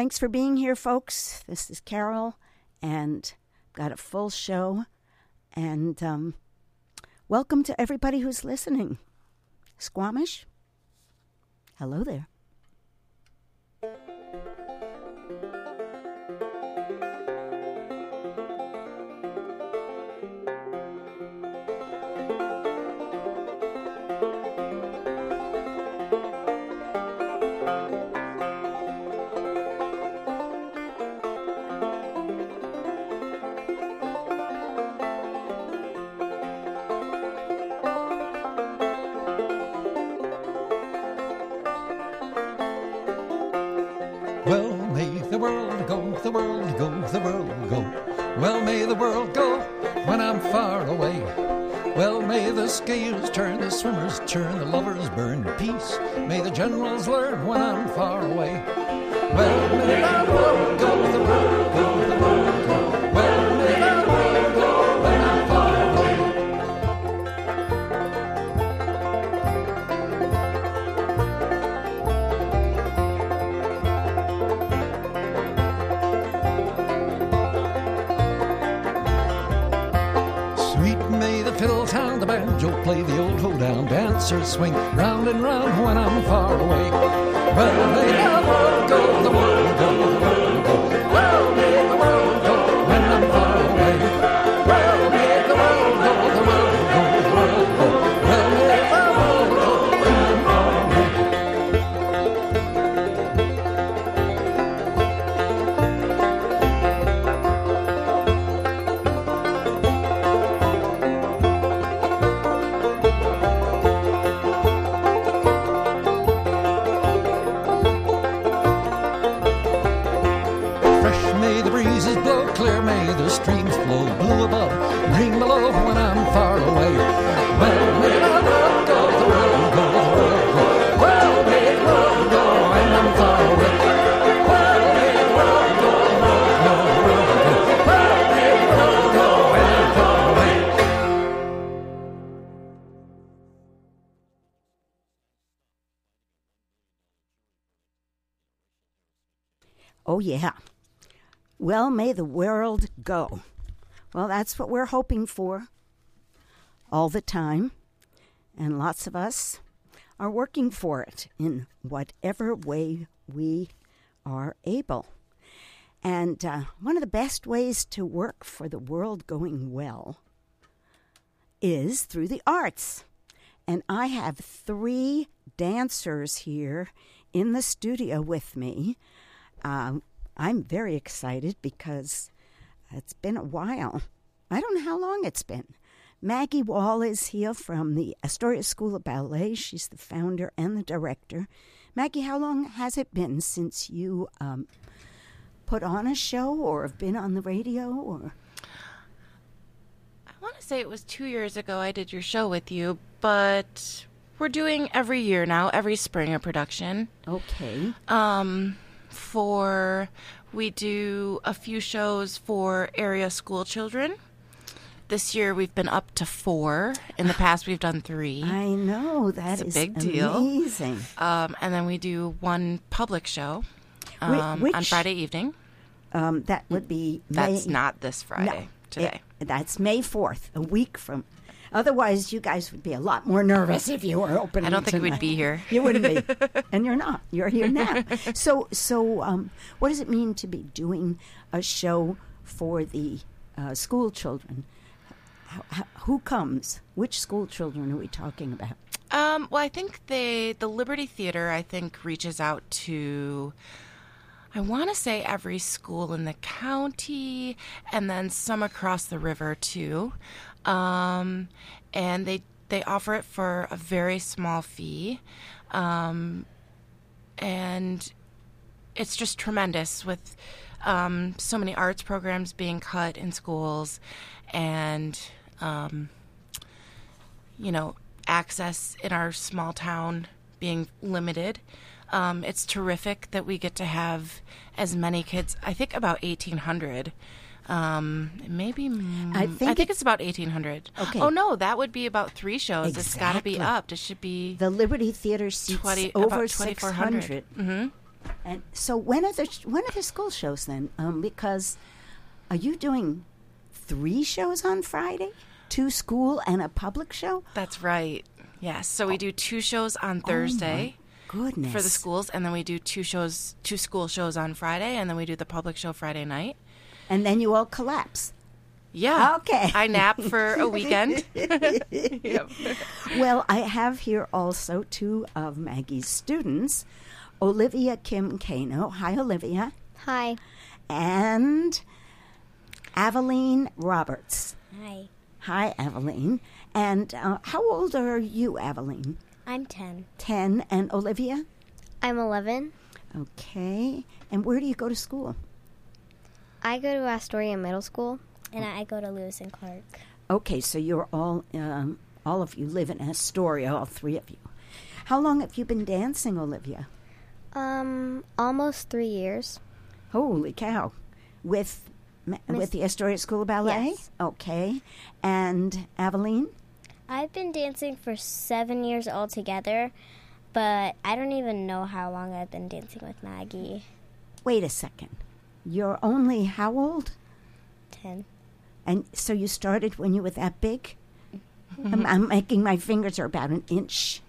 Thanks for being here, folks. This is Carol, and got a full show. And welcome to everybody who's listening. Squamish, hello there. Well, may the world go, the world go, the world go. Well, may the world go when I'm far away. Well, may the scales turn, the swimmers churn, the lovers burn. Peace, may the generals learn when I'm far away. Well, may the world go, the world go, the world go. Well, may the world go when I'm far away. Fiddle sound, the banjo play, the old hoedown dancers swing round and round when I'm far away. Well, may the world go, the world go, the world go. Well, may the world go when I'm far away. Well, may the world go, the world go, the world go. Well, may the world go when I'm far away. Clear may the streams flow, blue above, green below when I'm far away. Well, may the world go, the world go, the world go. Well, may the world go when I'm far away. Well, may the world go, the world go, the world go. Well, may the world go when I'm far away. Oh, yeah. Well, may the world go. Well, that's what we're hoping for all the time. And lots of us are working for it in whatever way we are able. And one of the best ways to work for the world going well is through the arts. And I have 3 dancers here in the studio with me. I'm very excited because it's been a while. I don't know how long it's been. Maggie Wall is here from the Astoria School of Ballet. She's the founder and the director. Maggie, how long has it been since you put on a show or have been on the radio? Or I want to say it was 2 years ago I did your show with you, but we're doing every year now, every spring a production. Okay. We do a few shows for area school children. This year we've been up to 4. In the past we've done 3. I know, that is a big deal. Amazing. And then we do 1 public show on Friday evening. That would be That's not this Friday, today. That's May 4th, a week from... Otherwise, you guys would be a lot more nervous if you were opening. I don't think tonight. we'd be here. You wouldn't be, and you're not. You're here now. So, what does it mean to be doing a show for the school children? Who comes? Which school children are we talking about? Well, I think the Liberty Theater, I think, reaches out to, I want to say every school in the county, and then some across the river too. And they offer it for a very small fee. And it's just tremendous with so many arts programs being cut in schools and, access in our small town being limited. It's terrific that we get to have as many kids, I think about 1,800. Maybe I think it's about 1,800. Okay. Oh no, that would be about 3 shows. Exactly. It's got to be upped. It should be the Liberty Theater seats over 2,400. Mm-hmm. And so when are the school shows then? Because are you doing 3 shows on Friday? 2 school and a public show? That's right. Yes. So we do 2 shows on Thursday. Goodness. For the schools, and then we do 2 school shows on Friday, and then we do the public show Friday night. And then you all collapse. Yeah. Okay. I nap for a weekend. Yep. Well, I have here also 2 of Maggie's students, Olivia Kim Kano. Hi, Olivia. Hi. And Aveline Roberts. Hi. Hi, Aveline. And how old are you, Aveline? I'm 10. 10. And Olivia? I'm 11. Okay. And where do you go to school? I go to Astoria Middle School, and I go to Lewis and Clark. Okay, so you're all of you live in Astoria, all 3 of you. How long have you been dancing, Olivia? Almost 3 years. Holy cow. With the Astoria School of Ballet? Yes. Okay. And Aveline? I've been dancing for 7 years altogether, but I don't even know how long I've been dancing with Maggie. Wait a second. You're only how old? 10. And so you started when you were that big? I'm making my fingers are about an inch.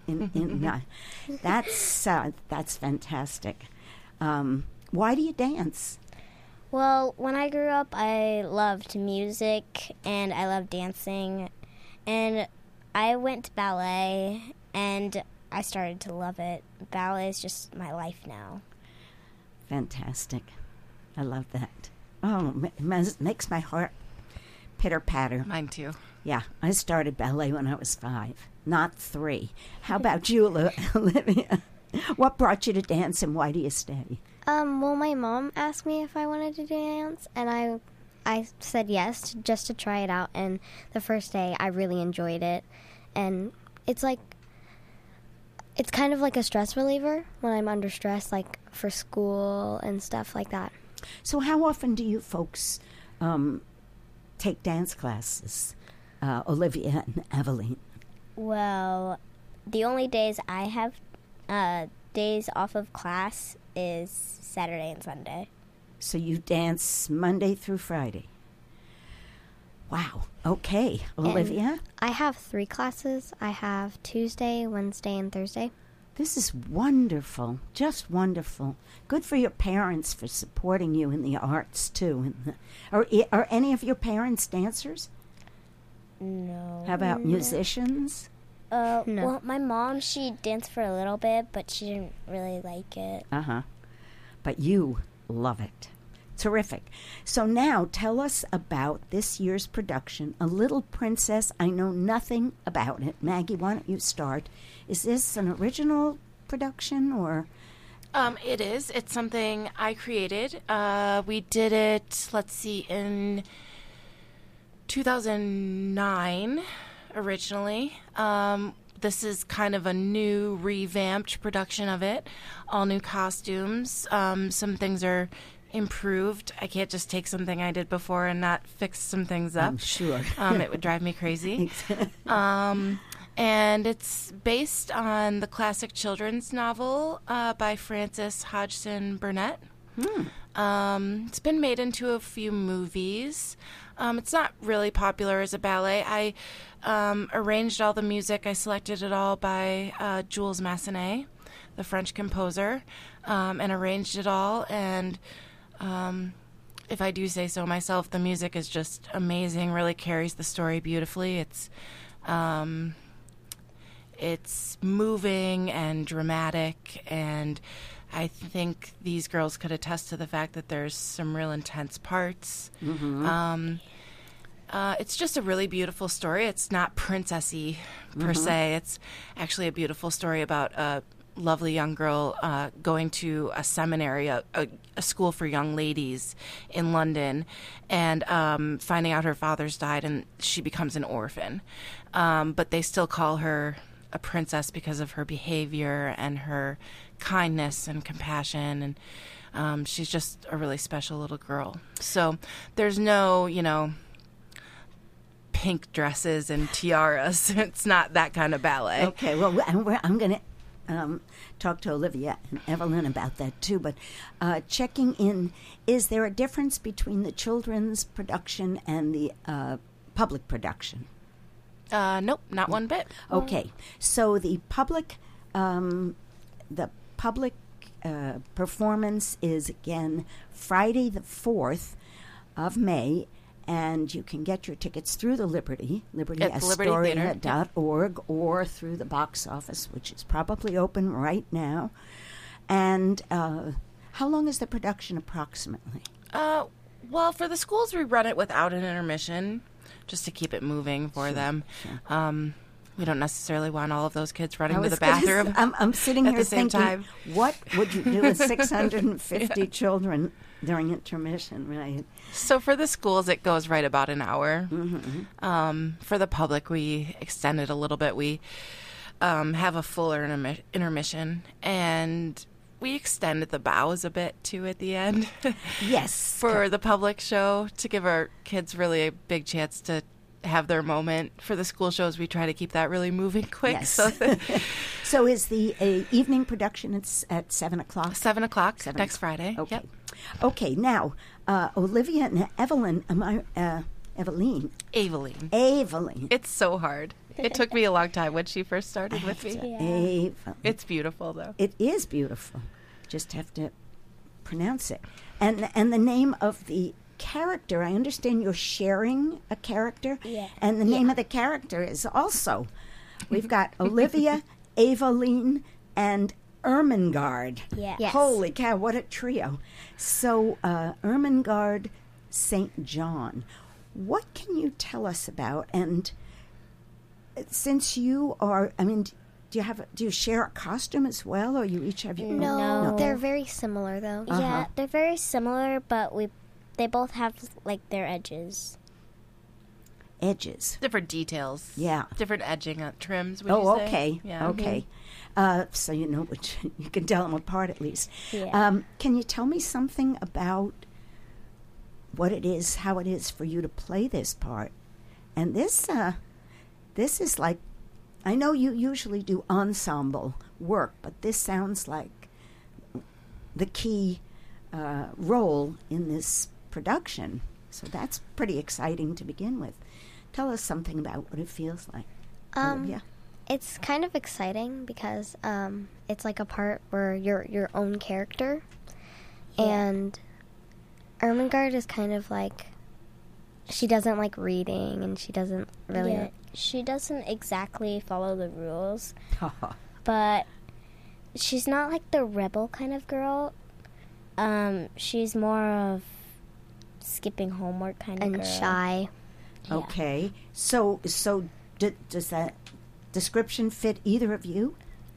That's fantastic. Why do you dance? Well, when I grew up, I loved music, and I loved dancing, and I went to ballet, and I started to love it. Ballet is just my life now. Fantastic. I love that. Oh, it makes my heart pitter-patter. Mine too. Yeah, I started ballet when I was 5, not 3. How about you, Olivia? What brought you to dance, and why do you stay? Well, my mom asked me if I wanted to dance, and I said yes, just to try it out, and the first day I really enjoyed it, and it's kind of like a stress reliever when I'm under stress, like for school and stuff like that. So how often do you folks take dance classes, Olivia and Aveline? Well, the only days I have days off of class is Saturday and Sunday. So you dance Monday through Friday. Wow. Okay. Olivia? And I have 3 classes. I have Tuesday, Wednesday, and Thursday. This is wonderful. Just wonderful. Good for your parents for supporting you in the arts, too. Are any of your parents dancers? No. How about musicians? No. Well, my mom, she danced for a little bit, but she didn't really like it. Uh-huh. But you love it. Terrific. So now tell us about this year's production, A Little Princess. I know nothing about it. Maggie, why don't you start? Is this an original production or? It is. It's something I created. We did it, let's see, in 2009 originally. This is kind of a new, revamped production of it. All new costumes. Some things are improved. I can't just take something I did before and not fix some things up. I'm sure. It would drive me crazy. And it's based on the classic children's novel by Frances Hodgson Burnett. It's been made into a few movies. It's not really popular as a ballet. I arranged all the music. I selected it all by Jules Massenet, the French composer, and arranged it all. And if I do say so myself, the music is just amazing, really carries the story beautifully. It's moving and dramatic, and I think these girls could attest to the fact that there's some real intense parts. Mm-hmm. It's just a really beautiful story. It's not princessy per se. It's actually a beautiful story about a lovely young girl going to a seminary, a school for young ladies in London, and finding out her father's died, and she becomes an orphan. But they still call her a princess because of her behavior and her kindness and compassion, and she's just a really special little girl. So there's no, pink dresses and tiaras. It's not that kind of ballet. Okay, well, I'm going to talk to Olivia and Evelyn about that too. But checking in, is there a difference between the children's production and the public production? Nope, not one bit. Okay, so the public performance is again Friday the 4th of May, and you can get your tickets through the Liberty, libertyastoria.org, or through the box office, which is probably open right now. And how long is the production approximately? Well, for the schools, we run it without an intermission, just to keep it moving for them. Sure. We don't necessarily want all of those kids running to the bathroom. I'm sitting here at the same thinking, time. What would you do with 650 children during intermission, right? So for the schools, it goes right about an hour. Mm-hmm. For the public, we extend it a little bit. We have a fuller intermission, and we extended the bows a bit, too, at the end. Yes. For the public show, to give our kids really a big chance to have their moment. For the school shows, we try to keep that really moving quick. Yes. So is the evening production at 7 o'clock? 7 o'clock next Friday. Okay. Yep. Okay, now, Olivia and Evelyn, Eveline. Aveline. It's so hard. It took me a long time when she first started with me. Yeah. It's beautiful, though. It is beautiful. Just have to pronounce it. And the name of the character, I understand you're sharing a character. Yeah. And the name of the character is also, we've got Olivia, Aveline, and Ermengarde. Yeah. Yes. Holy cow, what a trio. So, Ermengarde St. John, what can you tell us about? And since you are, do you share a costume as well, or you each have your own? No, They're very similar, though. Yeah, they're very similar, but they both have like their edges. Edges. Different details. Yeah. Different edging trims, would Oh, you say? okay. Yeah. Okay. So you know which, you can tell them apart at least. Yeah. Can you tell me something about what it is, how it is for you to play this part? And this is like, I know you usually do ensemble work, but this sounds like the key role in this production. So that's pretty exciting to begin with. Tell us something about what it feels like, Olivia. It's kind of exciting because it's like a part where you're your own character. Yeah. And Ermengarde is kind of like, she doesn't like reading, and she doesn't really... Yeah, she doesn't exactly follow the rules, but she's not like the rebel kind of girl. She's more of skipping homework kind of and girl. shy. Yeah. Okay. So does that description fit either of you?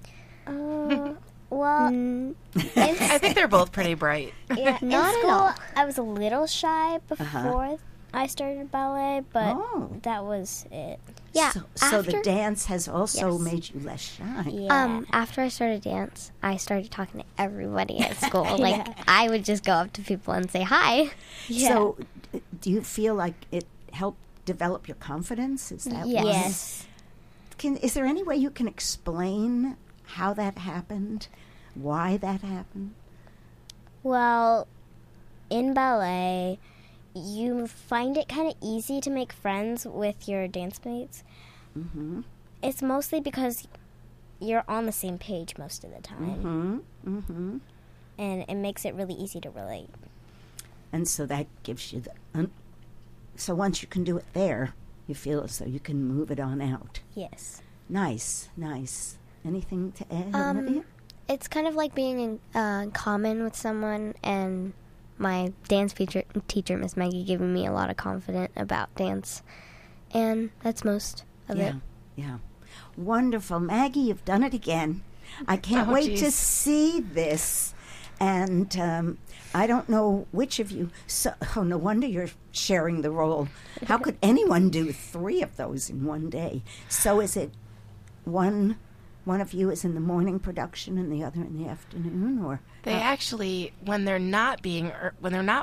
Well, I think they're both pretty bright. yeah, Not in at school, all. I was a little shy before I started ballet, but that was it. Yeah, So the after- dance has also Yes. made you less shy. Yeah. After I started dance, I started talking to everybody at school. Like, I would just go up to people and say hi. Yeah. So do you feel like it helped develop your confidence? Is that Yes. why? Yes. Is there any way you can explain how that happened? Why that happened? Well, in ballet, you find it kind of easy to make friends with your dance mates. Mm-hmm. It's mostly because you're on the same page most of the time, Mm-hmm. Mm-hmm. and it makes it really easy to relate. And so that gives you the... so once you can do it there, you feel as though you can move it on out. Yes. Nice, nice. Anything to add, Olivia? It's kind of like being in common with someone, and my dance teacher, Miss Maggie, giving me a lot of confidence about dance. And that's most of it. Yeah. Wonderful. Maggie, you've done it again. I can't wait to see this. And I don't know which of you... no wonder you're sharing the role. How could anyone do 3 of those in one day? So is it one of you is in the morning production and the other in the afternoon, or... They actually, when they're not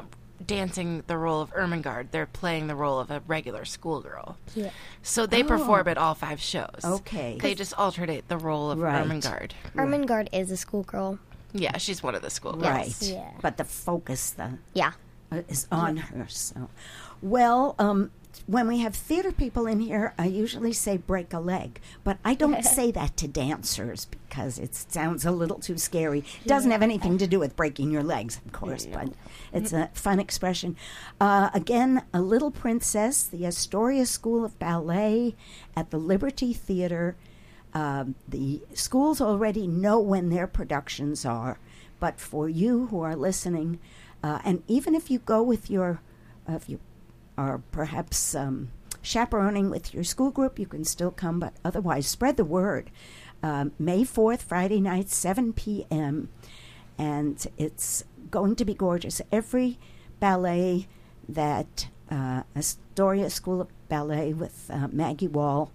dancing the role of Ermengarde. They're playing the role of a regular schoolgirl. Yeah. So they perform at all 5 shows. Okay. They just alternate the role of Right. Ermengarde. Ermengarde is a schoolgirl. Yeah, she's one of the schoolgirls. Right. Yeah. But the focus Yeah. is on her. So, well, when we have theater people in here, I usually say break a leg, but I don't say that to dancers because it sounds a little too scary. It doesn't have anything to do with breaking your legs, of course, but it's a fun expression. Again, A Little Princess, the Astoria School of Ballet at the Liberty Theater. The schools already know when their productions are, but for you who are listening, and even if you go with if you are perhaps chaperoning with your school group, you can still come, but otherwise spread the word. May 4th, Friday night, 7 p.m., and it's going to be gorgeous. Every ballet that Astoria School of Ballet with Maggie Wall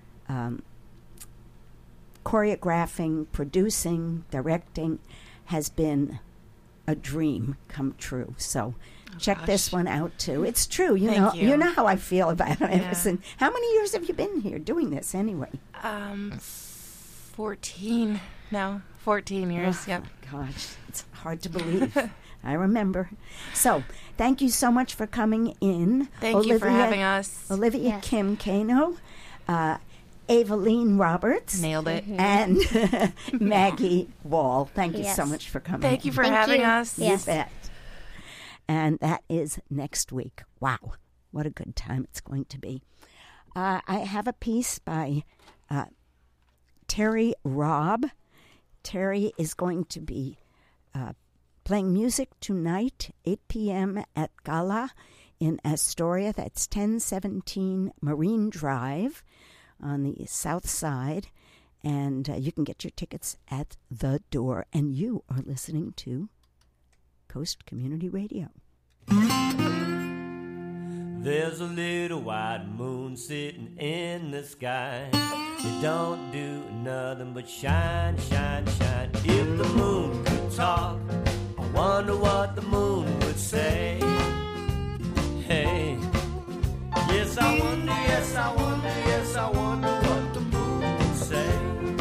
choreographing, producing, directing has been a dream come true. So check this one out too. It's true. Thank you. You know how I feel about it. Yeah. How many years have you been here doing this anyway? 14 now. 14 years, Oh, yep. Gosh, it's hard to believe. I remember. So, thank you so much for coming in. Thank you for having us. Olivia Yes. Kim Kano, Eveline Roberts, Nailed it. and Maggie Wall. Thank you so Yes. much for coming. Thank you for Thank having you. us. Yes. You bet. And that is next week. Wow, what a good time it's going to be. I have a piece by Terry Robb. Terry is going to be playing music tonight, 8 p.m. at Gala in Astoria. That's 1017 Marine Drive on the south side. And you can get your tickets at the door. And you are listening to Coast Community Radio. There's a little white moon sitting in the sky. It don't do nothing but shine, shine, shine. If the moon could talk, I wonder what the moon would say. Hey, yes, I wonder, yes, I wonder, yes, I wonder what the moon would say.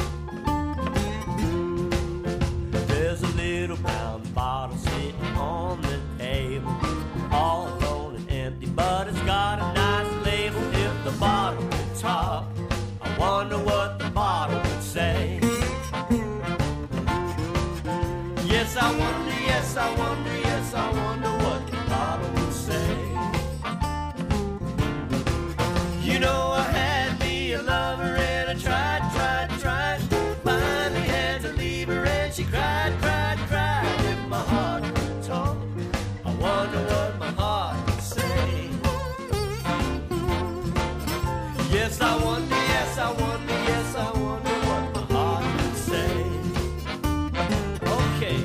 There's a little brown bottle sitting on the table, all alone and empty, but it's got a nice label. If the bottle could talk, I wonder what the bottle would say. Yes, I wonder, yes, I wonder, yes, I wonder what the bottle would say. You know, I had me a lover and I tried, finally had to leave her and she cried. If my heart could talk, I wonder what my heart would say. Yes, I wonder, yes, I wonder, yes, I wonder what my heart would say. Okay.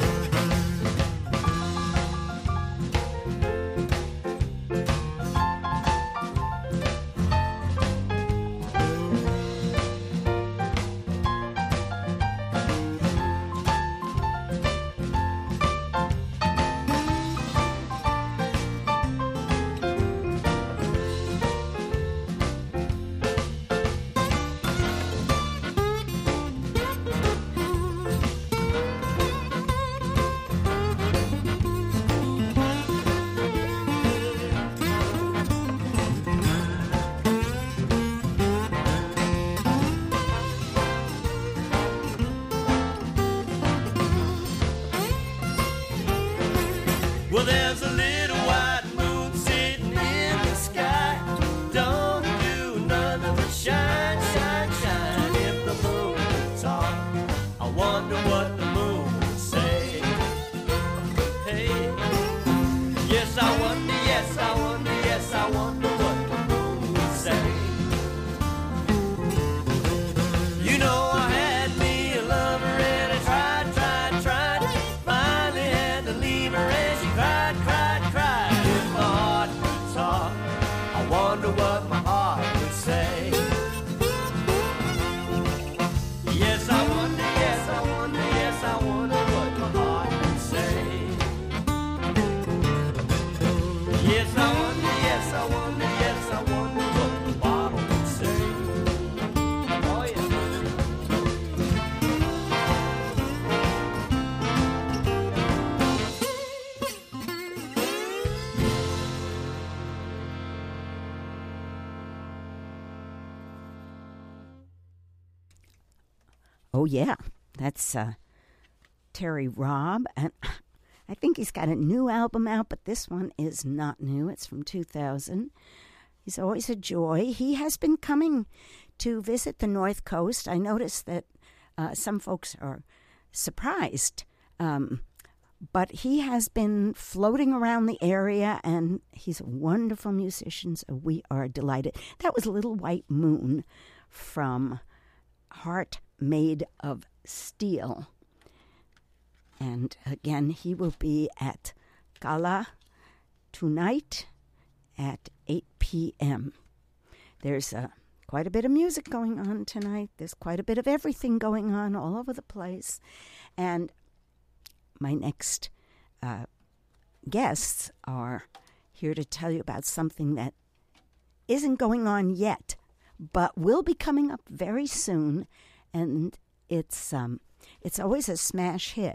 Well, there's a little white moon sitting in the sky. Don't do nothing but shine, shine, shine. If the moon could talk, I wonder what the moon would say. Hey, yes, I wonder, yes, I wonder, yes, I wonder what the moon would say. You know, I had me a lover and I tried, finally had to leave her and she cried. If my heart could talk, I wonder what my heart would say. Yes, I wonder, yes, I wonder, yes, I wonder what my heart would say. Yes, I wonder, yes, I wonder, yes, I wonder what the bottle would say. Oh, yeah. Oh, yeah. That's Terry Robb. And I think he's got a new album out, but this one is not new. It's from 2000. He's always a joy. He has been coming to visit the North Coast. I noticed that some folks are surprised. But he has been floating around the area, and he's a wonderful musician, so we are delighted. That was Little White Moon from Heart Made of Steel. And again, he will be at Gala tonight at 8 p.m. There's quite a bit of music going on tonight. There's quite a bit of everything going on all over the place. And my next guests are here to tell you about something that isn't going on yet, but will be coming up very soon. And it's always a smash hit.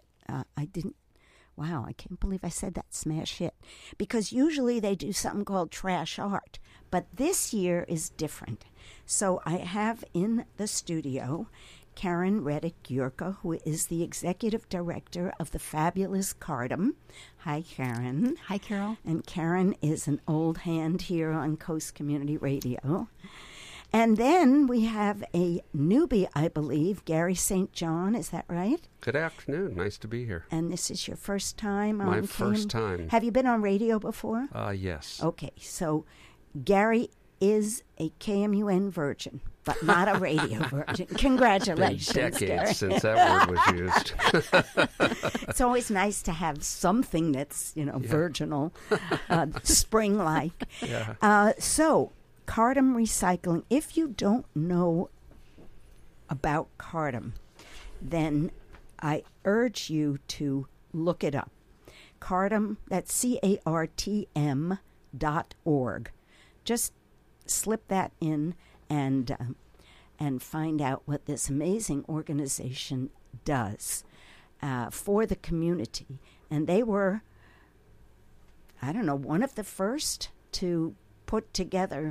I can't believe I said that, smash hit. Because usually they do something called trash art. But this year is different. So I have in the studio Karen Reddick-Yurka, who is the executive director of the fabulous Cardam. Hi, Karen. Hi, Carol. And Karen is an old hand here on Coast Community Radio. And then we have a newbie, I believe, Gary St. John. Is that right? Good afternoon. Nice to be here. And this is your first time on My first time. Have you been on radio before? Yes. Okay, so Gary is a KMUN virgin, but not a radio virgin. Congratulations, Been decades Gary. since that word was used. It's always nice to have something that's, virginal, spring-like. Yeah. So, Cardam Recycling. If you don't know about Cardam, then I urge you to look it up. Cardam, that's CARTM.org. Just slip that in and find out what this amazing organization does for the community. And they were, one of the first to put together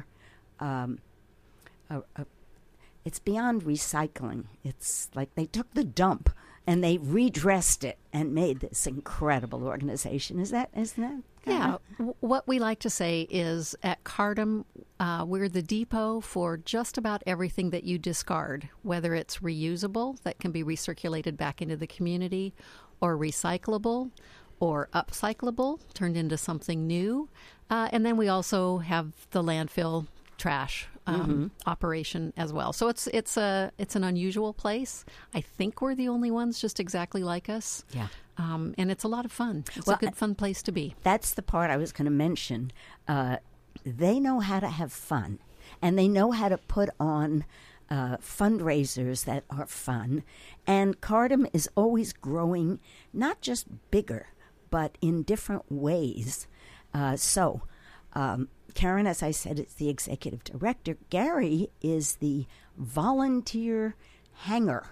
it's beyond recycling. It's like they took the dump and they redressed it and made this incredible organization. Isn't that? Yeah. What we like to say is at Cardam, we're the depot for just about everything that you discard, whether it's reusable, that can be recirculated back into the community, or recyclable, or upcyclable, turned into something new. And then we also have the landfill trash operation as well. So it's an unusual place. I think we're the only ones just exactly like us. Yeah. And it's a lot of fun. It's a good, fun place to be. That's the part I was going to mention. They know how to have fun, and they know how to put on fundraisers that are fun. And Cardam is always growing, not just bigger, but in different ways. Karen, as I said, is the executive director. Gary is the volunteer hanger.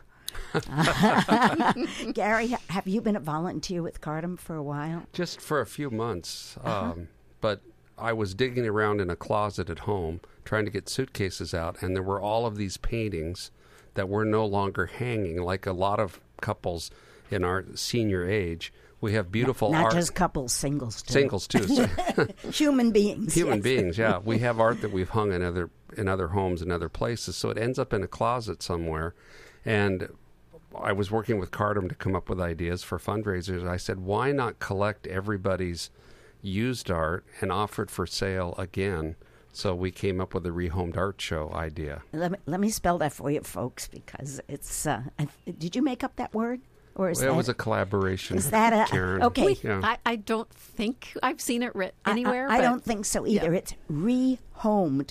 Gary, have you been a volunteer with Cardam for a while? Just for a few months. But I was digging around in a closet at home trying to get suitcases out, and there were all of these paintings that were no longer hanging, like a lot of couples in our senior age. We have beautiful Not art. just couples, singles too. Singles too. Human beings. Human yes. beings, yeah. We have art that we've hung in other homes and other places, so it ends up in a closet somewhere. And I was working with Cardam to come up with ideas for fundraisers. I said, why not collect everybody's used art and offer it for sale again? So we came up with a rehomed art show idea. Let me spell that for you, folks, because it's. Did you make up that word? Or is Well, it that, was a collaboration. is that a Karen. okay? Yeah. I don't think I've seen it written anywhere. I but don't think so either. Yeah. It's rehomed,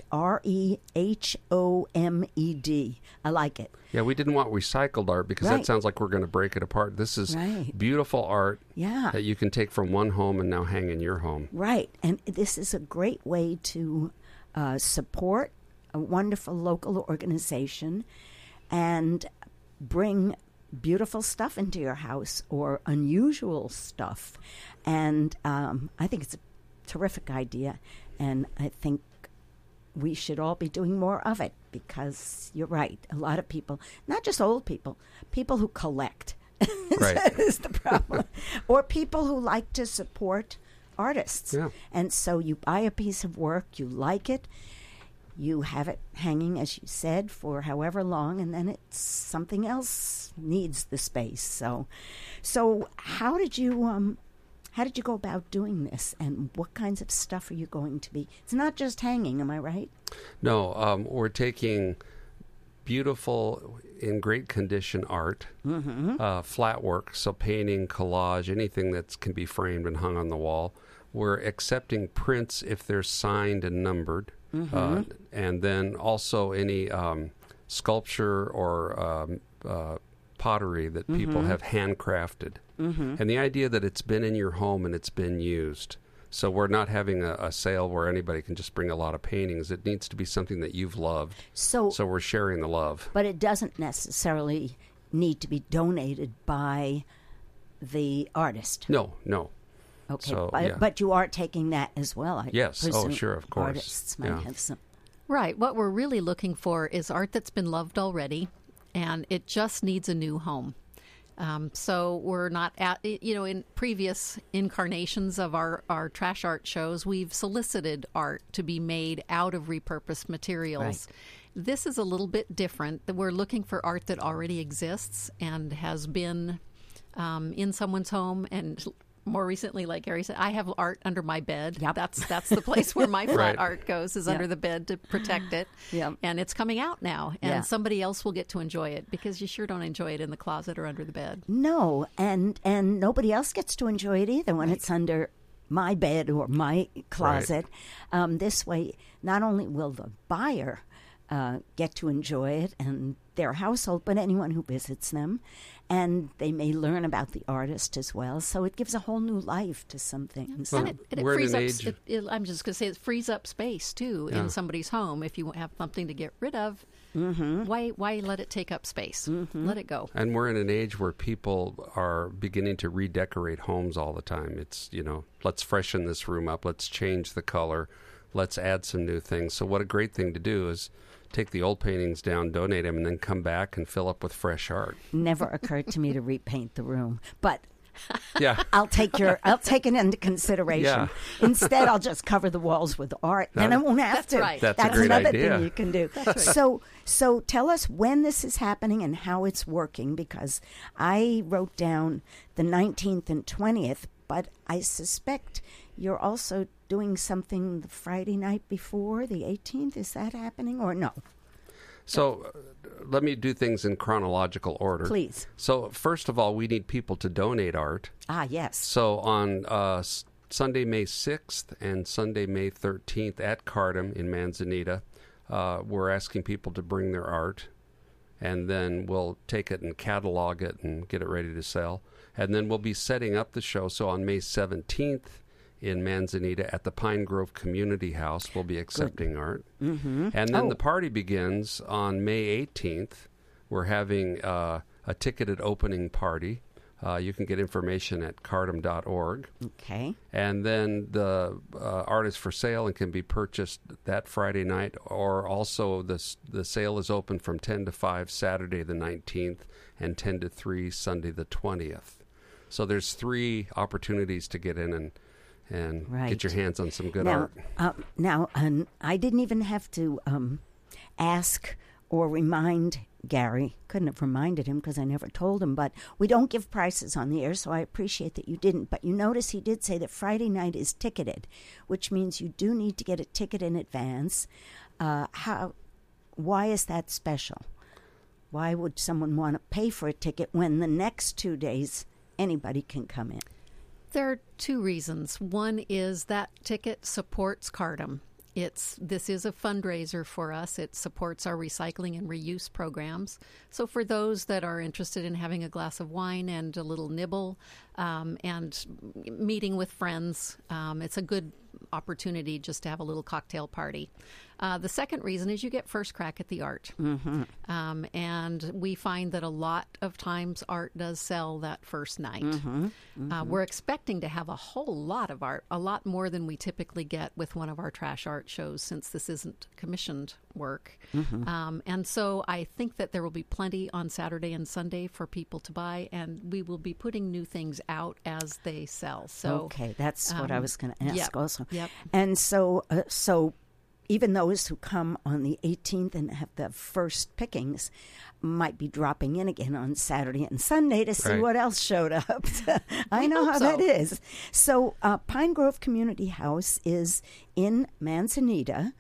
REHOMED. I like it. Yeah, we didn't want recycled art because Right. that sounds like we're going to break it apart. This is Right. beautiful art Yeah. that you can take from one home and now hang in your home. Right, and this is a great way to support a wonderful local organization and bring beautiful stuff into your house or unusual stuff. And I think it's a terrific idea, and I think we should all be doing more of it because you're right. A lot of people, not just old people, people who collect Right. is the problem, or people who like to support artists. Yeah. And so you buy a piece of work, you like it, you have it hanging, as you said, for however long, and then it's something else needs the space. So how did you go about doing this, and what kinds of stuff are you going to be? It's not just hanging, am I right? No, we're taking beautiful, in great condition art, flat work, so painting, collage, anything that can be framed and hung on the wall. We're accepting prints if they're signed and numbered, and then also any sculpture or pottery that people have handcrafted. And the idea that it's been in your home and it's been used. So we're not having a sale where anybody can just bring a lot of paintings. It needs to be something that you've loved. So we're sharing the love. But it doesn't necessarily need to be donated by the artist. No. Okay, So, but, yeah. but you are taking that as well, I Yes. Oh, presume. sure, of course. Artists might Yeah. have some. Right. What we're really looking for is art that's been loved already, and it just needs a new home. So we're not in previous incarnations of our trash art shows, we've solicited art to be made out of repurposed materials. Right. This is a little bit different. We're looking for art that already exists and has been in someone's home. And more recently, like Gary said, I have art under my bed. Yep. That's the place where my flat Right. art goes, is under the bed to protect it. Yep. And it's coming out now, and Yeah. somebody else will get to enjoy it because you sure don't enjoy it in the closet or under the bed. No, and nobody else gets to enjoy it either when it's under my bed or my closet. This way, not only will the buyer get to enjoy it and their household, but anyone who visits them, and they may learn about the artist as well. So it gives a whole new life to some things. Well, And it we're in frees an up. age- I'm just going to say it frees up space too Yeah. in somebody's home. If you have something to get rid of, why let it take up space? Let it go. And we're in an age where people are beginning to redecorate homes all the time. It's, let's freshen this room up. Let's change the color. Let's add some new things. So what a great thing to do is take the old paintings down, donate them, and then come back and fill up with fresh art. Never occurred to me to repaint the room, but Yeah. I'll take it into consideration. Yeah. Instead, I'll just cover the walls with art. Then I won't have That's to. right. That's a great another idea. thing you can do. right. So tell us when this is happening and how it's working, because I wrote down the 19th and 20th, but I suspect you're also doing something the Friday night before, the 18th. Is that happening or no? So let me do things in chronological order. Please. So first of all, we need people to donate art. Ah, yes. So on Sunday, May 6th and Sunday, May 13th at Cardam in Manzanita, we're asking people to bring their art, and then we'll take it and catalog it and get it ready to sell. And then we'll be setting up the show. So on May 17th in Manzanita at the Pine Grove Community House, we'll be accepting art. Mm-hmm. And then the party begins on May 18th. We're having a ticketed opening party. You can get information at cardam.org. Okay. And then the art is for sale and can be purchased that Friday night, or also the sale is open from 10 to 5 Saturday the 19th and 10 to 3 Sunday the 20th. So there's 3 opportunities to get in and Right. get your hands on some good Now, art. I didn't even have to ask or remind Gary. Couldn't have reminded him because I never told him, but we don't give prices on the air, so I appreciate that you didn't. But you notice he did say that Friday night is ticketed, which means you do need to get a ticket in advance. Why is that special? why would someone want to pay for a ticket when the next 2 days anybody can come in? There are two reasons. One is that ticket supports Cardam. This is a fundraiser for us. It supports our recycling and reuse programs. So for those that are interested in having a glass of wine and a little nibble and meeting with friends, it's a good opportunity just to have a little cocktail party. The second reason is you get first crack at the art. And we find that a lot of times art does sell that first night. We're expecting to have a whole lot of art, a lot more than we typically get with one of our trash art shows, since this isn't commissioned work. And so I think that there will be plenty on Saturday and Sunday for people to buy, and we will be putting new things out as they sell. So okay, that's what I was going to ask also. Yep. And so even those who come on the 18th and have the first pickings might be dropping in again on Saturday and Sunday to see what else showed up. I know how that is. So Pine Grove Community House is in Manzanita.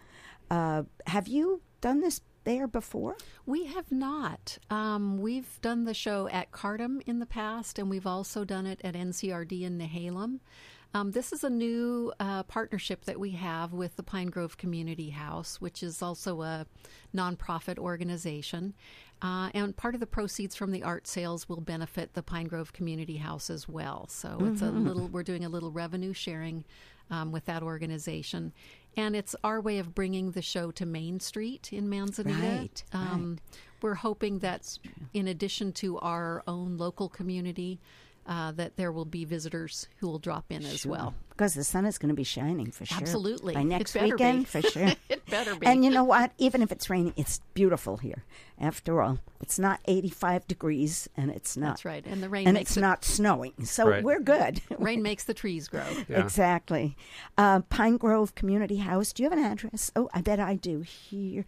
Have you done this there before? We have not. We've done the show at Cardam in the past, and we've also done it at NCRD in Nehalem. This is a new partnership that we have with the Pine Grove Community House, which is also a nonprofit organization. And part of the proceeds from the art sales will benefit the Pine Grove Community House as well. So it's we're doing a little revenue sharing with that organization. And it's our way of bringing the show to Main Street in Manzanita. Right. We're hoping that in addition to our own local community, that there will be visitors who will drop in as well. Because the sun is going to be shining for sure. Absolutely. By next It better weekend, be. for sure. It better be. And you know what? Even if it's raining, it's beautiful here. After all, it's not 85 degrees, and it's not. That's right. And the rain And makes it's not snowing, so we're good. Rain makes the trees grow. Yeah. Exactly. Pine Grove Community House. Do you have an address? Oh, I bet I do. Here,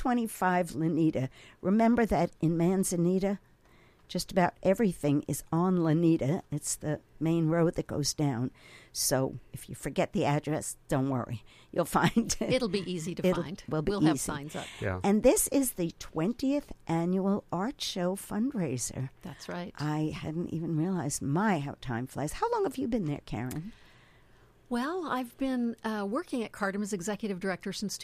225 Lanita. Remember that in Manzanita, just about everything is on Lanita. It's the main road that goes down. So if you forget the address, don't worry. You'll find it. It'll be easy to find. We'll have signs up. Yeah. And this is the 20th annual art show fundraiser. That's right. I hadn't even realized how time flies. How long have you been there, Karen? Well, I've been working at Cardam as executive director since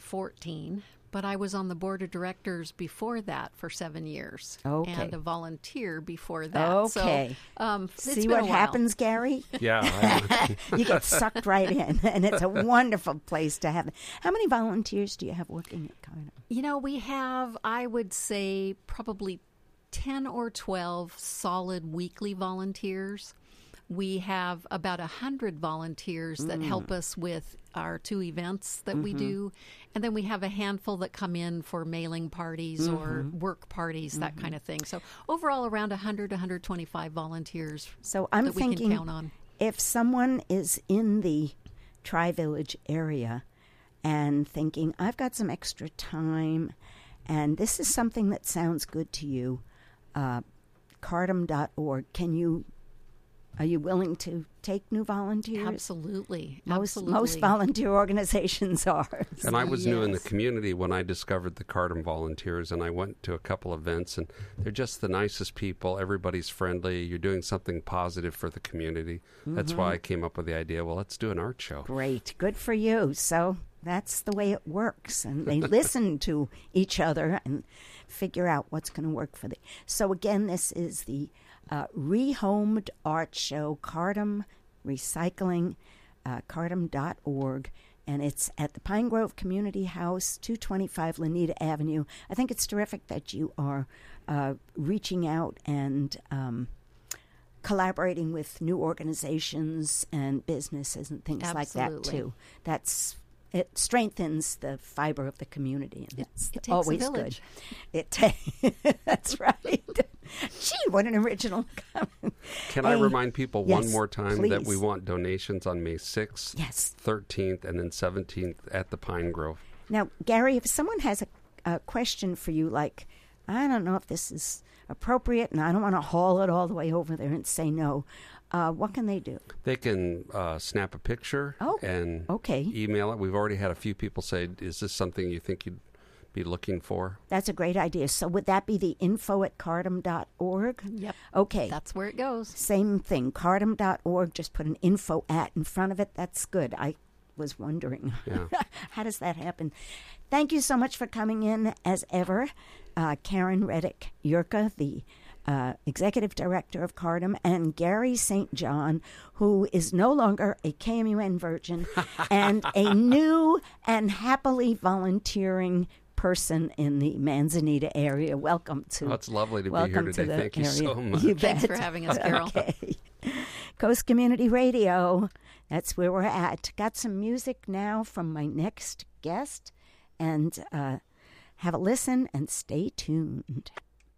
2014, but I was on the board of directors before that for 7 years. Okay. And a volunteer before that. Okay. So, it's See been what a while. happens, Gary? Yeah. You get sucked right in, and it's a wonderful place to have. How many volunteers do you have working at Cardam? You know, we have, I would say, probably 10 or 12 solid weekly volunteers. We have about 100 volunteers that help us with our 2 events that we do. And then we have a handful that come in for mailing parties or work parties, that kind of thing. So overall, around 100, 125 volunteers So I'm that we thinking can count on. if someone is in the Tri-Village area and thinking, I've got some extra time, and this is something that sounds good to you, Cardam.org, are you willing to take new volunteers? Absolutely. Most Absolutely. volunteer organizations are. And I was new in the Yes. community when I discovered the Cardam volunteers, and I went to a couple events, and they're just the nicest people. Everybody's friendly. You're doing something positive for the community. That's why I came up with the idea, well, let's do an art show. Great. Good for you. So that's the way it works. And they listen to each other and figure out what's going to work for them. So again, this is the Rehomed Art Show, Cardam Recycling, Cardam.org. And it's at the Pine Grove Community House, 225 Lanita Avenue. I think it's terrific that you are reaching out and collaborating with new organizations and businesses and things like that, Absolutely. too. It strengthens the fiber of the community, and it's It takes always a village. good. That's right. Gee, what an original comment. Can I remind people yes, one more time that we please. want donations on May 6th, Yes. 13th, and then 17th at the Pine Grove? Now, Gary, if someone has a question for you, like, I don't know if this is appropriate and I don't want to haul it all the way over there and say no, what can they do? They can snap a picture and okay. email it. We've already had a few people say, is this something you think you'd might be looking for. That's a great idea. So would that be the info@cardam.org? Yep. Okay. That's where it goes. Same thing, cardam.org. Just put an info at in front of it. That's good. I was wondering, Yeah. how does that happen? Thank you so much for coming in, as ever. Karen Reddick Yurka, the Executive Director of Cardam, and Gary St. John, who is no longer a KMUN virgin and a new and happily volunteering person in the Manzanita area. Welcome to. Oh, it's lovely to be here welcome today. the Thank you area. so much. You Thanks bet. for having us, Carol. Okay. Coast Community Radio. That's where we're at. Got some music now from my next guest, and have a listen and stay tuned.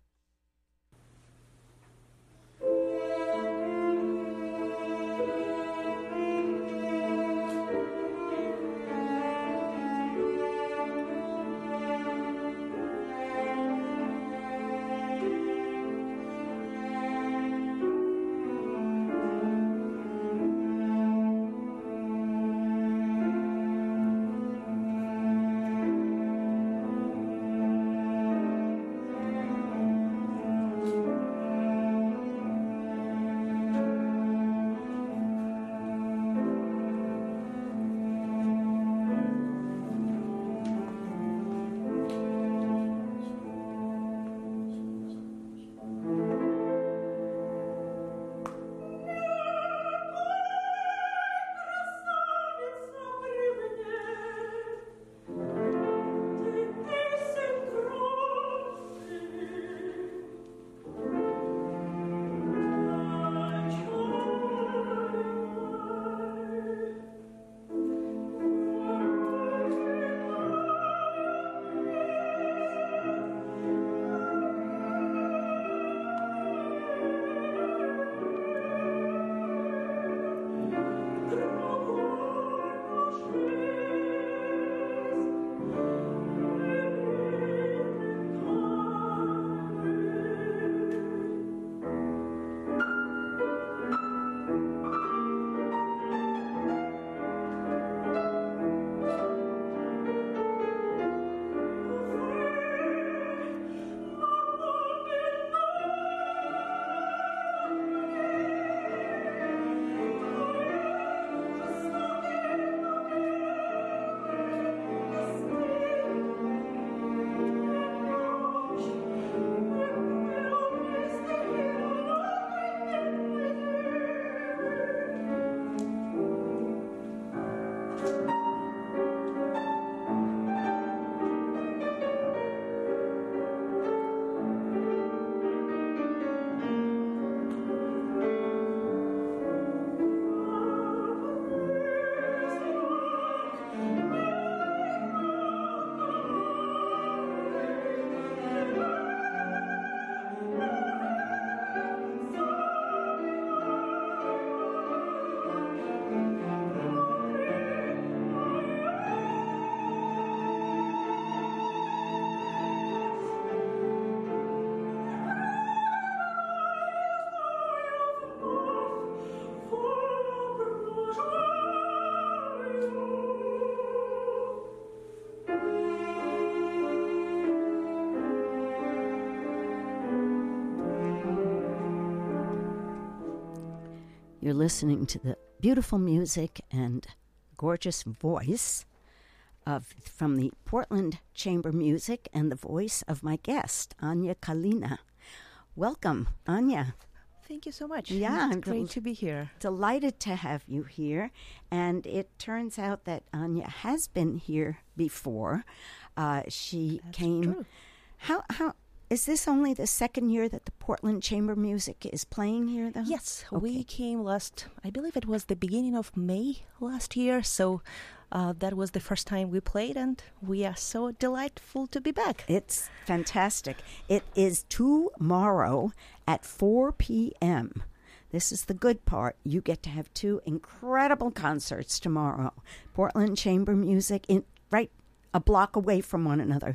You're listening to the beautiful music and gorgeous voice from the Portland Chamber Music and the voice of my guest, Anya Kalina. Welcome, Anya. Thank you so much. Yeah, it's I'm great to be here. Delighted to have you here. And it turns out that Anya has been here before. She That's came. true. How is this only the second year that the Portland Chamber Music is playing here, though? Yes, Okay. we came I believe it was the beginning of May last year. So that was the first time we played, and we are so delightful to be back. It's fantastic. It is tomorrow at 4 p.m. This is the good part. You get to have two incredible concerts tomorrow. Portland Chamber Music, right a block away from one another,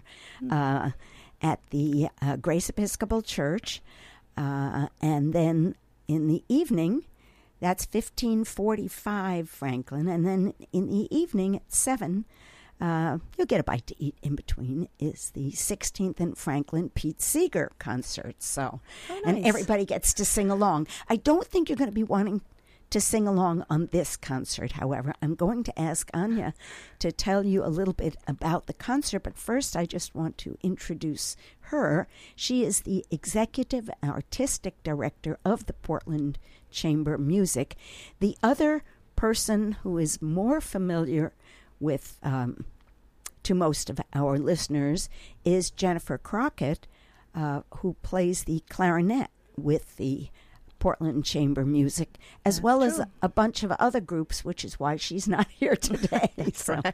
at the Grace Episcopal Church. And then in the evening, that's 1545 Franklin. And then in the evening at 7, you'll get a bite to eat in between, is the 16th and Franklin Pete Seeger concert. So, and everybody gets to sing along. I don't think you're going to be wanting to sing along on this concert, however. I'm going to ask Anya to tell you a little bit about the concert, but first I just want to introduce her. She is the Executive Artistic Director of the Portland Chamber of Music. The other person who is more familiar with, to most of our listeners, is Jennifer Crockett, who plays the clarinet with the Portland Chamber Music, as well as a bunch of other groups, which is why she's not here today. Right.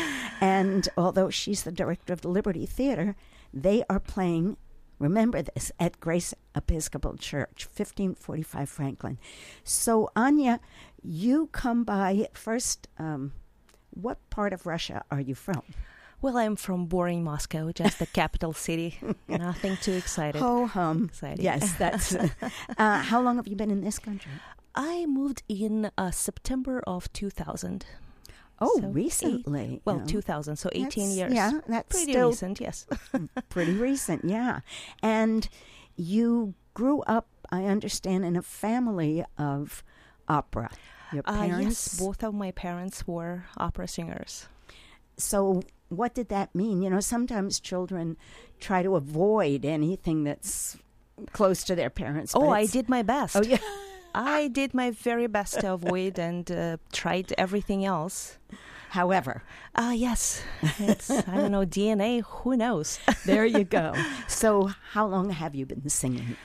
And although she's the director of the Liberty Theater, they are playing, remember this, at Grace Episcopal Church, 1545 Franklin. So, Anya, you come by first. What part of Russia are you from? Well, I'm from boring Moscow, just the capital city. Nothing too exciting. Ho hum. Exciting. Yes, that's. How long have you been in this country? I moved in September of 2000. Oh, So recently. 2000, so 18 years. Yeah, that's pretty still recent, yes. pretty recent, yeah. And you grew up, I understand, in a family of opera. Your parents? Yes, both of my parents were opera singers. So what did that mean? You know, sometimes children try to avoid anything that's close to their parents. Oh, I did my best. Oh, yeah. I did my very best to avoid and tried everything else. However. Yes. It's, I don't know, DNA, who knows? There you go. So how long have you been singing?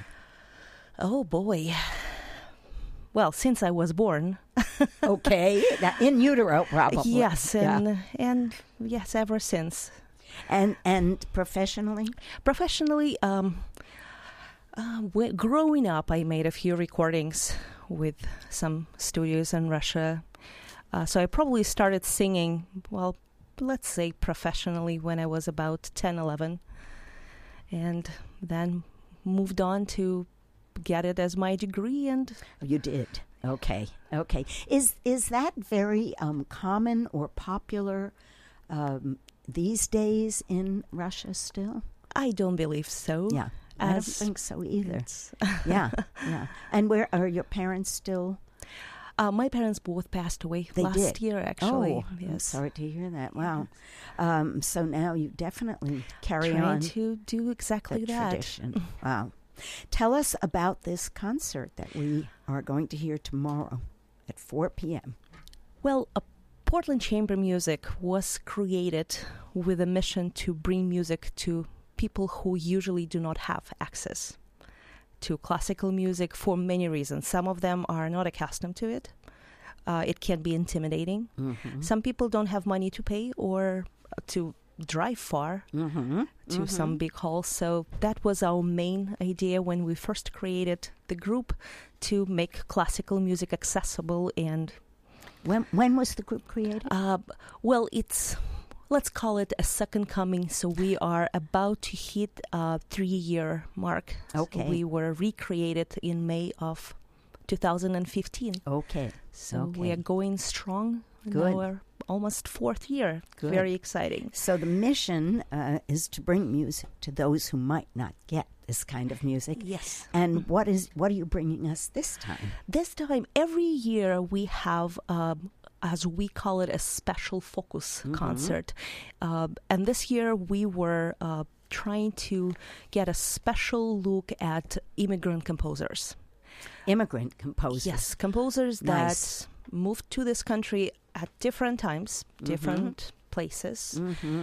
Oh, boy. Well, since I was born. Okay. In utero, probably. Yes, and yes, ever since. And professionally? Professionally, growing up, I made a few recordings with some studios in Russia. So I probably started singing, well, let's say professionally when I was about 10, 11. And then moved on to get it as my degree. And you did. Okay. Is that very common or popular these days in Russia still? I don't believe so. Yeah, I don't think so either. Yeah. And where are your parents still? My parents both passed away last year, actually. Oh, yes. I'm sorry to hear that. Wow. So now you definitely carry on to do exactly that. Tradition. Wow. Tell us about this concert that we are going to hear tomorrow at 4 p.m. Well, Portland Chamber Music was created with a mission to bring music to people who usually do not have access to classical music for many reasons. Some of them are not accustomed to it. It can be intimidating. Mm-hmm. Some people don't have money to pay or to drive far to some big halls. So that was our main idea when we first created the group, to make classical music accessible. And when was the group created? Well, let's call it a second coming. So we are about to hit a 3-year mark. Okay. So we were recreated in May of 2015. Okay. So we are going strong. Good. Our almost 4th year. Good. Very exciting. So the mission is to bring music to those who might not get this kind of music. Yes. And what are you bringing us this time? This time, every year we have, as we call it, a special focus concert. And this year we were trying to get a special look at immigrant composers. Immigrant composers. Yes, composers that moved to this country at different times, different places.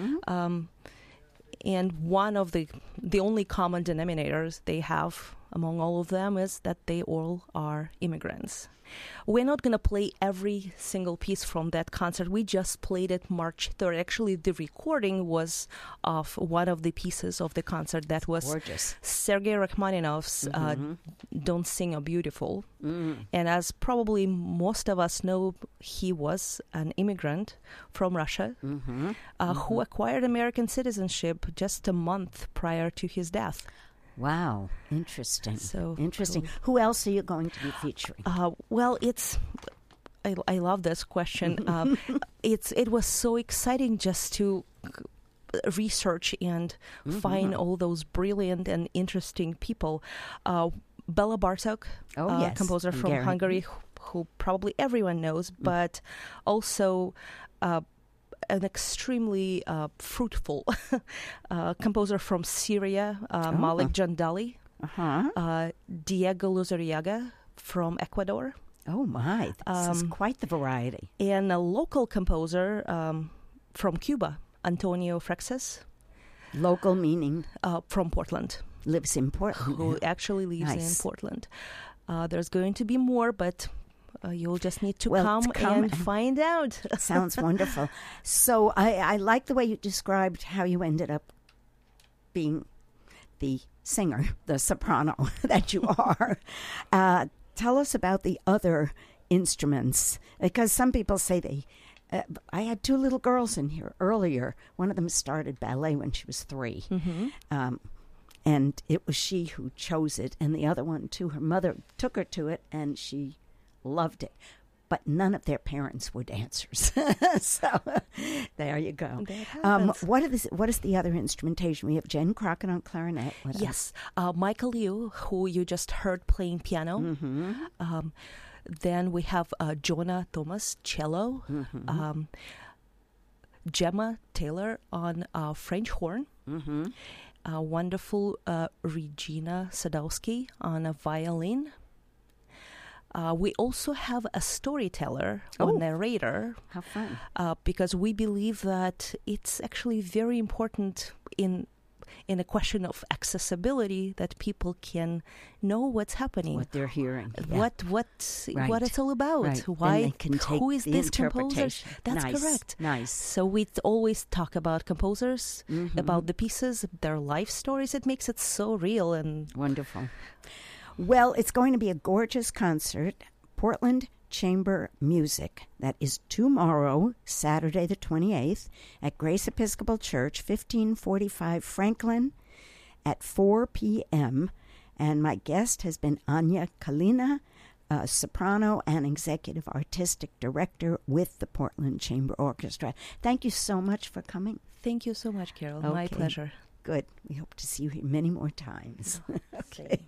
And one of the only common denominators they have among all of them is that they all are immigrants. We're not going to play every single piece from that concert. We just played it March 3rd. Actually, the recording was of one of the pieces of the concert that was gorgeous. Sergei Rachmaninoff's Don't Sing a Beautiful. And as probably most of us know, he was an immigrant from Russia who acquired American citizenship just a month prior to his death. Wow, interesting. So interesting. cool. Who else are you going to be featuring? Well, it's I love this question. It was so exciting just to research and find all those brilliant and interesting people. Bela Bartok, yes, composer from Hungary, who probably everyone knows, but also an extremely fruitful composer from Syria, Malik Jandali, Diego Luzuriaga from Ecuador. Oh my, this is quite the variety. And a local composer from Cuba, Antonio Frexes. Local meaning? From Portland. Lives in Portland. Who actually lives in Portland. There's going to be more, but you'll just need to come and find out. Sounds wonderful. So I like the way you described how you ended up being the singer, the soprano that you are. Tell us about the other instruments, because some people say I had two little girls in here earlier. One of them started ballet when she was 3. And it was she who chose it. And the other one, too, her mother took her to it, and she loved it. But none of their parents were dancers. So there you go. What is the other instrumentation? We have Jen Crockett on clarinet. Yes. Michael Liu, who you just heard playing piano. Then we have Jonah Thomas, cello. Gemma Taylor on French horn. Wonderful Regina Sadowski on a violin. We also have a storyteller or narrator. How fun. Because we believe that it's actually very important in a question of accessibility that people can know what's happening, what they're hearing, what it's all about. Why? Who is this composer? That's correct. Nice. So we always talk about composers, about the pieces, their life stories. It makes it so real and wonderful. Well, it's going to be a gorgeous concert. Portland Chamber Music. That is tomorrow, Saturday the 28th, at Grace Episcopal Church, 1545 Franklin, at 4 p.m. And my guest has been Anya Kalina, soprano and executive artistic director with the Portland Chamber Orchestra. Thank you so much for coming. Thank you so much, Carol. Okay. My pleasure. Good. We hope to see you here many more times. Okay.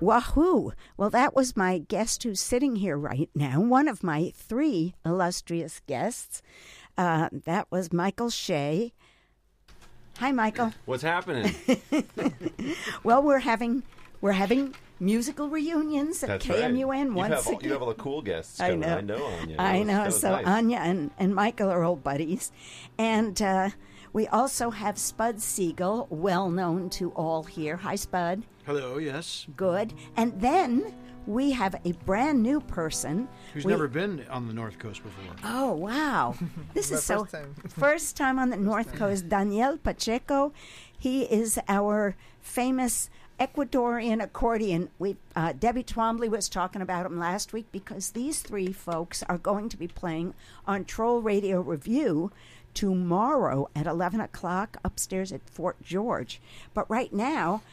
Wahoo! Well, that was my guest who's sitting here right now, one of my 3 illustrious guests. That was Michael Shea. Hi, Michael. What's happening? Well, we're having musical reunions at That's KMUN right. once You again. have all the cool guests I coming. know. I know, Anya. I know. That was So nice. Anya and Michael are old buddies. And we also have Spud Siegel, well known to all here. Hi, Spud. Hello, yes. Good. And then we have a brand new person. Who's never been on the North Coast before. Oh, wow. This is so... first time. First time on the North Coast. Daniel Pacheco. He is our famous Ecuadorian accordion. Debbie Twombly was talking about him last week because these 3 folks are going to be playing on Troll Radio Review tomorrow at 11 o'clock upstairs at Fort George. But right now,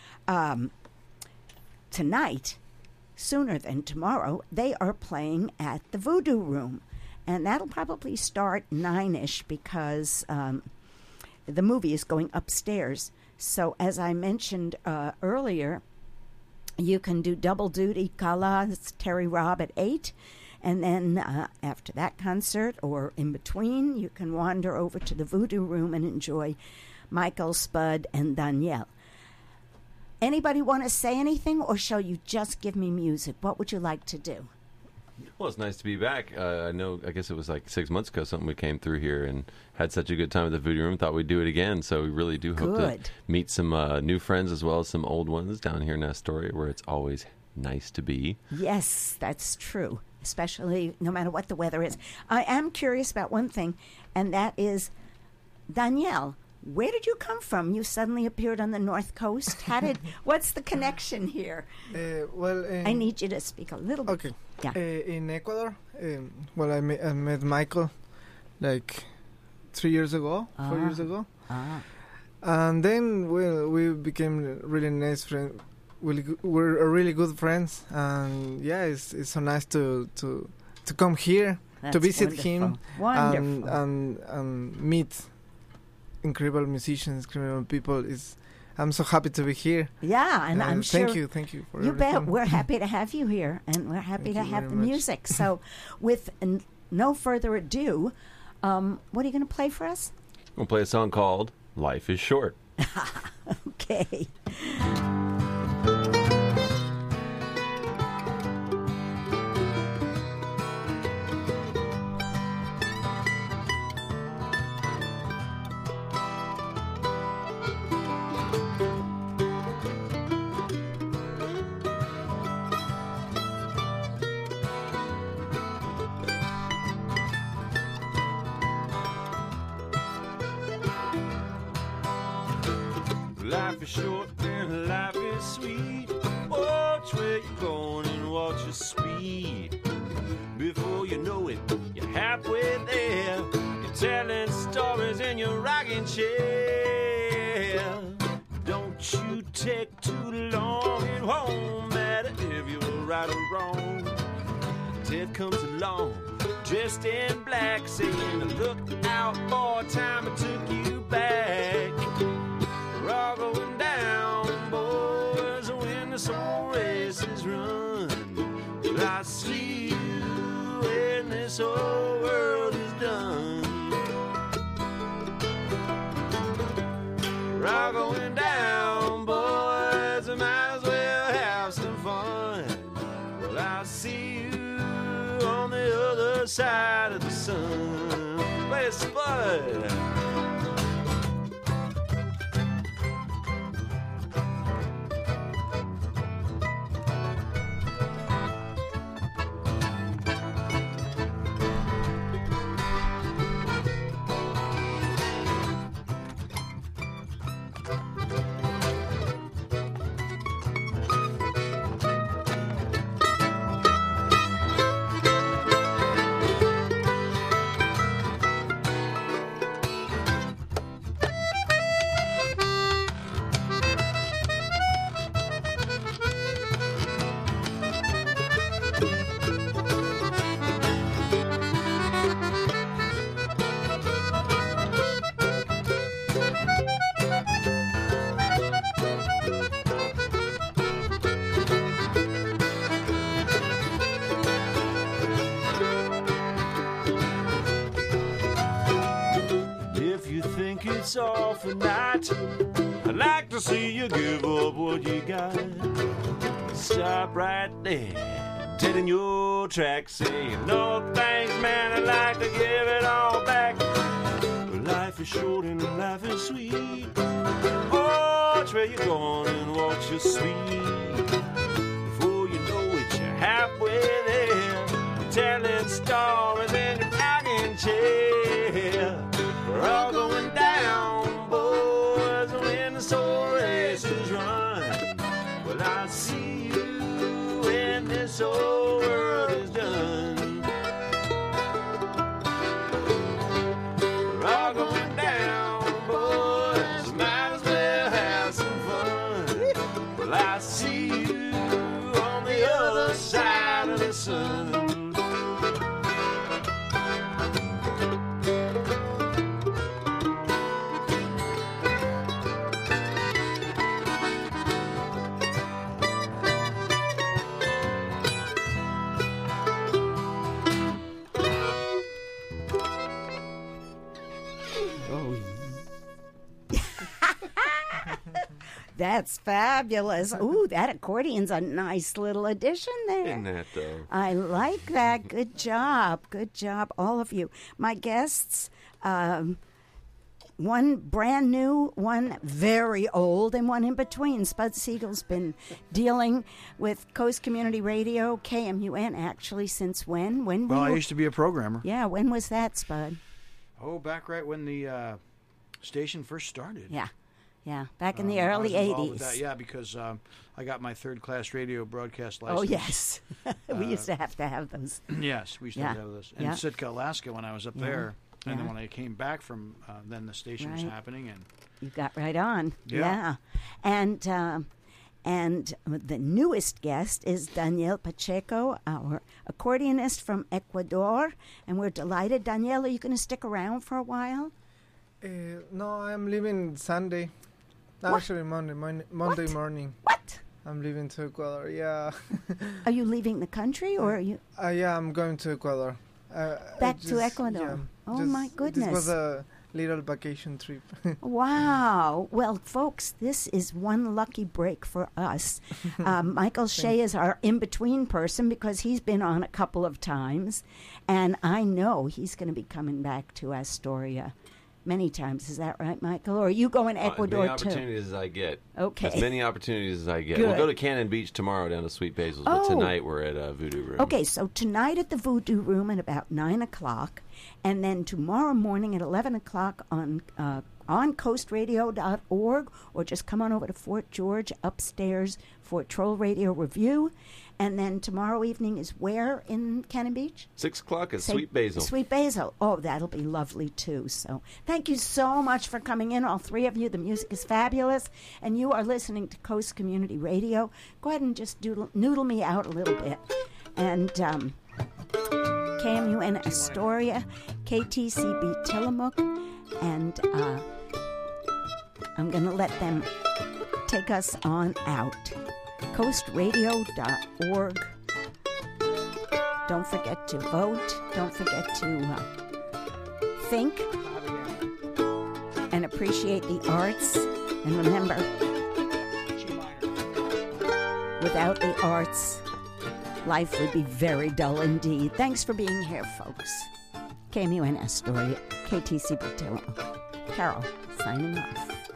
tonight, sooner than tomorrow, they are playing at the Voodoo Room. And that'll probably start 9-ish because the movie is going upstairs. So as I mentioned earlier, you can do double duty. Kala, it's Terry Robb at 8. And then after that concert or in between, you can wander over to the Voodoo Room and enjoy Michael, Spud, and Danielle. Anybody want to say anything, or shall you just give me music? What would you like to do? Well, it's nice to be back. I guess it was like 6 months ago something we came through here and had such a good time at the Voodoo Room. Thought we'd do it again. So we really do hope to meet some new friends as well as some old ones down here in Astoria, where it's always nice to be. Yes, that's true, especially no matter what the weather is. I am curious about one thing, and that is, Danielle, where did you come from? You suddenly appeared on the North Coast. What's the connection here? I need you to speak a little bit. Okay. Yeah. In Ecuador, I met Michael like 3 years ago, 4 years ago. And then we became really nice friends. We're really good friends, and yeah, it's so nice to come here. That's to visit wonderful. him Wonderful. and meet incredible musicians, incredible people. I'm so happy to be here. Yeah, and I'm sure. Thank you for you bet. everything. We're happy to have you here, and we're happy to Thank you have the very much. music. So, with no further ado, what are you going to play for us? We'll play a song called Life is Short. Okay. Life is short and life is sweet. Watch where you're going and watch your speed. Before you know it, you're halfway there. You're telling stories in your rocking chair. Don't you take too long. It won't matter if you were right or wrong. Ted comes along, dressed in black, saying, look out, boy, time it took you back. We're all going down, boys, when this old race is run. Well, I see you when this whole world is done. We're all going down, boys, I might as well have some fun. Well, I see you on the other side of the sun. Play Spud. it's all for naught. I'd like to see you give up what you got. Stop right there, dead in your tracks, saying no thanks, man, I'd like to give it all back. But life is short and life is sweet. Watch where you're going and watch your speed. Before you know it, you're halfway there, telling stories in your rocking chair. We're all going down, boys, when the soul races run. Well, I'll see you when this old world is done. We're all going down, boys, might as well have some fun. Well, I'll see you on the other side of the sun. That's fabulous. Ooh, that accordion's a nice little addition there. Isn't that, though? I like that. Good job. Good job, all of you. My guests, one brand new, one very old, and one in between. Spud Siegel's been dealing with Coast Community Radio, KMUN, actually, since when? Well, I used to be a programmer. Yeah, when was that, Spud? Oh, back right when the station first started. Yeah, back in the early 80s. Yeah, because I got my third-class radio broadcast license. Oh, yes. We used to have those. Yes, we used to have those. In Sitka, Alaska, when I was up there. And then when I came back from, then the station was happening. And you got right on. Yeah. And the newest guest is Daniel Pacheco, our accordionist from Ecuador. And we're delighted. Daniel, are you going to stick around for a while? No, I'm leaving Sunday. Actually, Monday morning. What? I'm leaving to Ecuador, yeah. Are you leaving the country, or are you? Yeah, I'm going to Ecuador. Back to Ecuador? Yeah, oh, my goodness. This was a little vacation trip. Wow. Well, folks, this is one lucky break for us. Michael Shea is our in-between person because he's been on a couple of times, and I know he's going to be coming back to Astoria many times. Is that right, Michael? Or are you going to Ecuador, as many opportunities as I get. Okay. As many opportunities as I get. Good. We'll go to Cannon Beach tomorrow down to Sweet Basil's, but tonight we're at Voodoo Room. Okay, so tonight at the Voodoo Room at about 9 o'clock, and then tomorrow morning at 11 o'clock on coastradio.org, or just come on over to Fort George upstairs for Troll Radio Review. And then tomorrow evening is where in Cannon Beach? 6 o'clock at Sweet Basil. Sweet Basil. Oh, that'll be lovely, too. So thank you so much for coming in, all three of you. The music is fabulous. And you are listening to Coast Community Radio. Go ahead and just noodle me out a little bit. And KMUN Astoria, KTCB Tillamook, and I'm going to let them take us on out. coastradio.org. Don't forget to vote. Don't forget to think and appreciate the arts. And remember, without the arts, life would be very dull indeed. Thanks for being here, folks. KMUN Astoria, KTCB Tillamook. Carol, signing off.